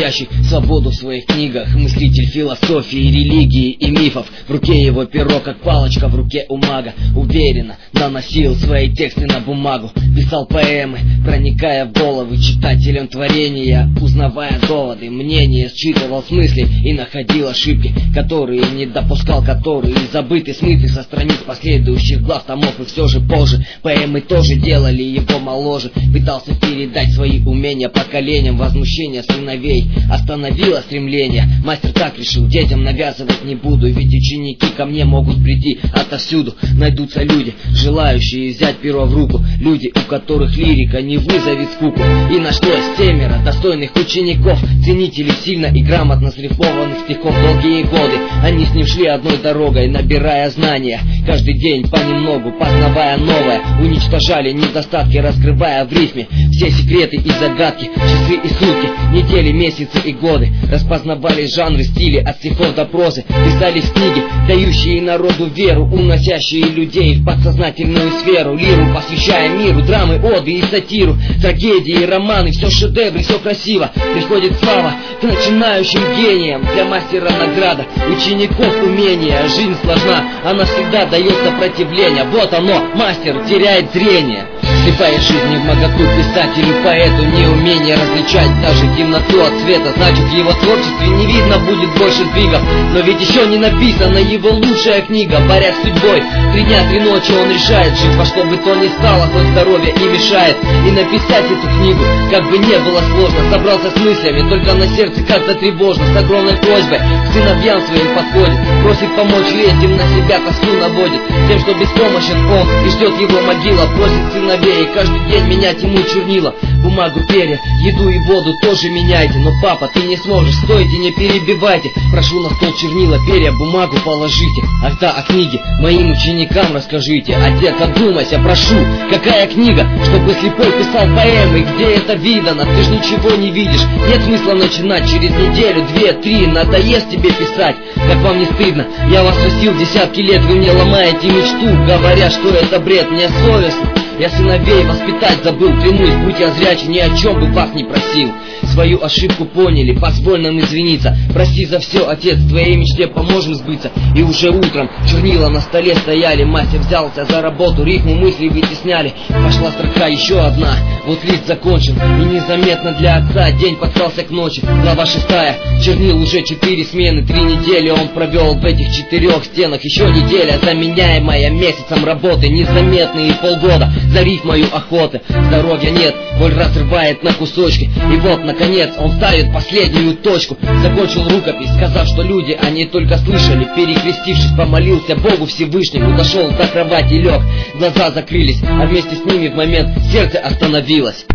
ищущий свободу в своих книгах, мыслитель философии, религии и мифов. В руке его перо, как палочка в руке у мага. Уверенно наносил свои тексты на бумагу, писал поэмы, проникая в головы читателям творения, узнавая доводы, мнения, считывал смыслы и находил ошибки, которые не допускал, которые забыты, смыты со страниц последующих глав, томов, и все же позже поэмы тоже делали его моложе. Пытался передать свои умения поколениям, возмущение сыновей остановило стремление. Мастер так решил: детям навязывать не буду, ведь ученики ко мне могут прийти отовсюду. Найдутся люди, желающие взять перо в руку, люди, у которых лирика не вызовет скуку. И нашлось 7 достойных учеников, ценителей сильно и грамотно срифмованных стихов. Долгие годы они с ним шли одной дорогой, набирая знания, каждый день понемногу познавая новое, уничтожали недостатки, раскрывая в рифме все секреты и загадки. Часы и сутки, недели, месяцы и годы распознавали жанры, стили от стихов до прозы. Писались книги, дающие народу веру, уносящие людей в подсознательную сферу. Лиру посвящая миру, драмы, оды и сатиру, трагедии, романы, все шедевры, все красиво. Приходит слава к начинающим гениям, для мастера награда, учеников умения. Жизнь сложна, она всегда дает сопротивление. Вот оно, мастер теряет зрение. Слепая жизнь не в моготу писателю, поэту, неумение различать даже темноту от света. Значит, в его творчестве не видно будет больше сдвигов. Но ведь еще не написана его лучшая книга. Борясь с судьбой, 3 дня, 3 ночи он решает жить во что бы то ни стало, хоть здоровье и мешает. И написать эту книгу, как бы не было сложно. Собрался с мыслями, только на сердце как-то тревожно. С огромной просьбой к сыновьям своим подходит, просит помочь этим, на себя тоску наводит. Тем, что беспомощен он и ждет его могила. Просит сыновей и каждый день менять ему чернила, бумагу, перья, еду и воду тоже меняйте. Но, папа, ты не сможешь, стойте, не перебивайте. Прошу на стол чернила, перья, бумагу положите. Ах да, о книге моим ученикам расскажите. Отец, одумайся, прошу, какая книга, чтобы слепой писал поэмы? Где это видано? Ты ж ничего не видишь. Нет смысла начинать через неделю, 2, 3. Надоест тебе писать, как вам не стыдно? Я вас растил десятки лет, вы мне ломаете мечту, говоря, что это бред. Мне совестно, я сыновей воспитать забыл, клянусь, будь я зрячий, ни о чем бы вас не просил. Свою ошибку поняли, позволь нам извиниться. Прости за все, отец, твоей мечте поможем сбыться. И уже утром чернила на столе стояли, мастер взялся за работу, рифму мысли вытесняли. Пошла строка еще одна, вот лист закончен, и незаметно для отца день подкрался к ночи. Глава 6, чернил уже 4 смены, 3 недели он провел в этих 4 стенах. Еще неделя, заменяемая месяцем работы, незаметные полгода за рифмою охоты. Здоровья нет, боль разрывает на кусочки. И вот, наконец, он ставит последнюю точку. Закончил рукопись, сказав, что люди, они только слышали. Перекрестившись, помолился Богу Всевышнему, дошел до кровати, лег, глаза закрылись, а вместе с ними в момент сердце остановилось.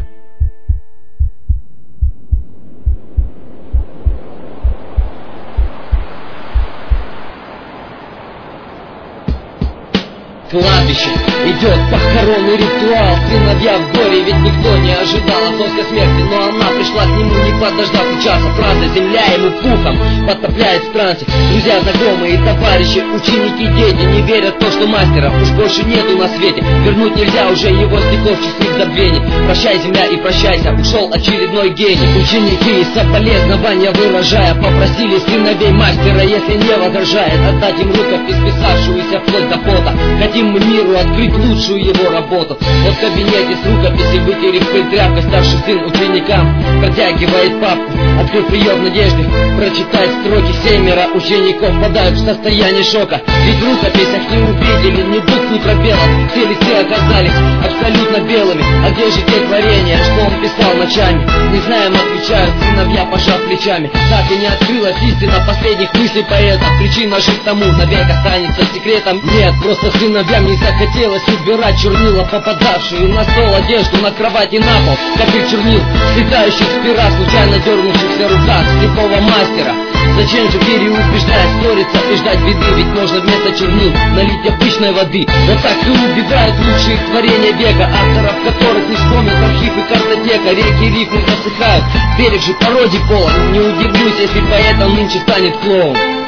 Кладбище, идет похоронный ритуал. Сыновья в горе, ведь никто не ожидал отцовской смерти, но она пришла к нему, не подождав и часа. Фраза земля ему пухом подтопляет в трансе. Друзья, знакомые, товарищи, ученики, дети не верят в то, что мастера уж больше нету на свете. Вернуть нельзя уже его стихов чистых забвений. Прощай, земля, и прощайся, ушел очередной гений. Ученики, соболезнования выражая, попросили сыновей мастера, если не возражает, отдать им рукопись, писавшуюся вплоть до пота. Хотим мы миру открыть лучшую его работу. Вот в кабинете с рукописью, вытерев пыль тряпкой, старший сын ученикам протягивает папку. Открыв ее в надежде прочитать строки, 7 учеников впадают в состояние шока. Ведь в рукописях не увидели ни букв, ни пробелов. Все листы оказались абсолютно белыми. А где же те творения, что он писал ночами? Не знаем, отвечают сыновья, пожав плечами. Так и не открылась истина последних мыслей поэта. Причина же к тому навек останется секретом. Нет, просто сыновьям не захотелось убирать чернила, попадавшие на стол, одежду, на кровать и на пол. Капель чернил, слетающих с пера, случайно дернувшихся руках слепого мастера. Зачем же переубеждать, ссориться и ждать беды? Ведь можно вместо чернил налить обычной воды. Вот так и убивают лучшие творения века, авторов которых не вспомнят архив и картотека. Реки рифмы засыхают, берег же пародий полон. Не удивлюсь, если поэтом нынче станет клоун.